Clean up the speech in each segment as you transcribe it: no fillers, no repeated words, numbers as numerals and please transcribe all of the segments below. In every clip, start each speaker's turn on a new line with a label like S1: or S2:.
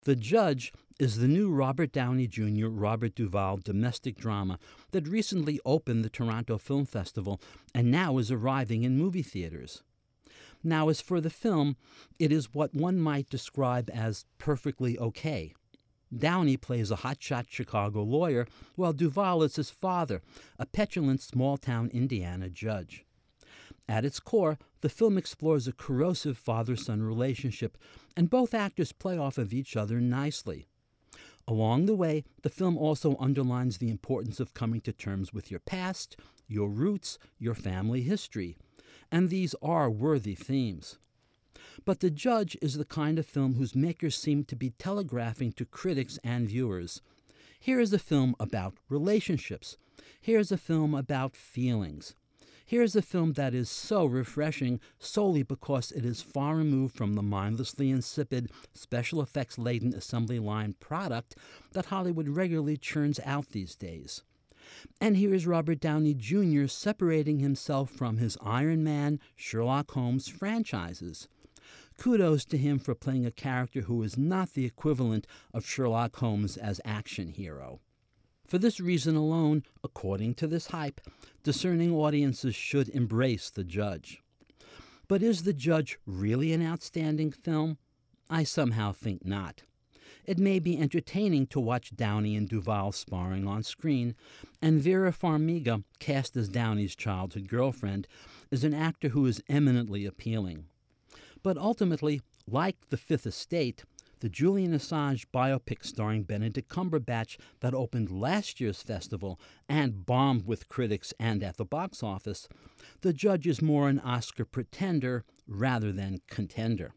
S1: The Judge is the new Robert Downey Jr., Robert Duvall domestic drama that recently opened the Toronto Film Festival and now is arriving in movie theaters. Now, as for the film, it is what one might describe as perfectly okay. Downey plays a hotshot Chicago lawyer, while Duvall is his father, a petulant small-town Indiana judge. At its core, the film explores a corrosive father-son relationship, and both actors play off of each other nicely. Along the way, the film also underlines the importance of coming to terms with your past, your roots, your family history. And these are worthy themes. But The Judge is the kind of film whose makers seem to be telegraphing to critics and viewers. Here is a film about relationships. Here's a film about feelings. Here's a film that is so refreshing solely because it is far removed from the mindlessly insipid, special effects-laden assembly line product that Hollywood regularly churns out these days. And here is Robert Downey Jr. separating himself from his Iron Man, Sherlock Holmes franchises. Kudos to him for playing a character who is not the equivalent of Sherlock Holmes as action hero. For this reason alone, according to this hype, discerning audiences should embrace The Judge. But is The Judge really an outstanding film? I somehow think not. It may be entertaining to watch Downey and Duvall sparring on screen, and Vera Farmiga, cast as Downey's childhood girlfriend, is an actor who is eminently appealing. But ultimately, like The Fifth Estate, the Julian Assange biopic starring Benedict Cumberbatch that opened last year's festival and bombed with critics and at the box office, The Judge is more an Oscar pretender rather than contender.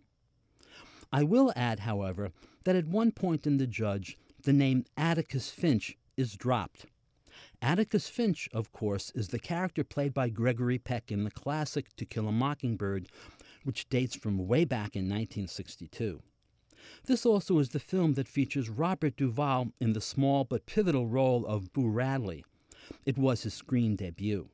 S1: I will add, however, that at one point in The Judge, the name Atticus Finch is dropped. Atticus Finch, of course, is the character played by Gregory Peck in the classic To Kill a Mockingbird, which dates from way back in 1962. This also is the film that features Robert Duvall in the small but pivotal role of Boo Radley. It was his screen debut.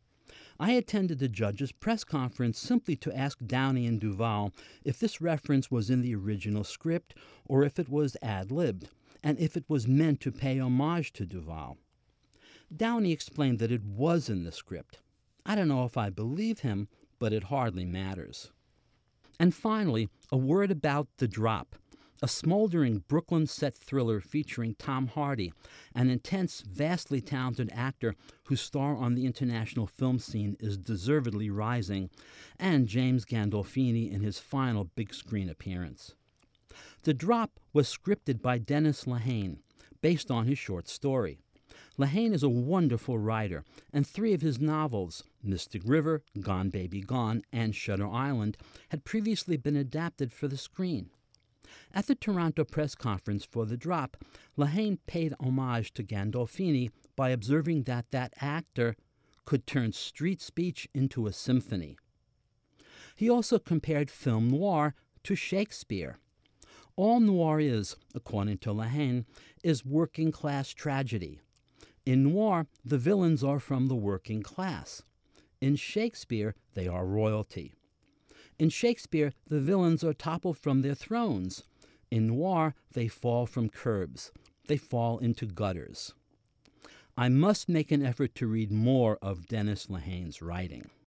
S1: I attended the Judge's press conference simply to ask Downey and Duvall if this reference was in the original script or if it was ad-libbed, and if it was meant to pay homage to Duvall. Downey explained that it was in the script. I don't know if I believe him, but it hardly matters. And finally, a word about The Drop, a smoldering Brooklyn-set thriller featuring Tom Hardy, an intense, vastly talented actor whose star on the international film scene is deservedly rising, and James Gandolfini in his final big-screen appearance. The Drop was scripted by Dennis Lehane, based on his short story. Lehane is a wonderful writer, and 3 of his novels, Mystic River, Gone Baby Gone, and Shutter Island, had previously been adapted for the screen. At the Toronto press conference for The Drop, Lehane paid homage to Gandolfini by observing that that actor could turn street speech into a symphony. He also compared film noir to Shakespeare. All noir is, according to Lehane, is working-class tragedy. In noir, the villains are from the working class. In Shakespeare, they are royalty. In Shakespeare, the villains are toppled from their thrones. In noir, they fall from curbs. They fall into gutters. I must make an effort to read more of Dennis Lehane's writing.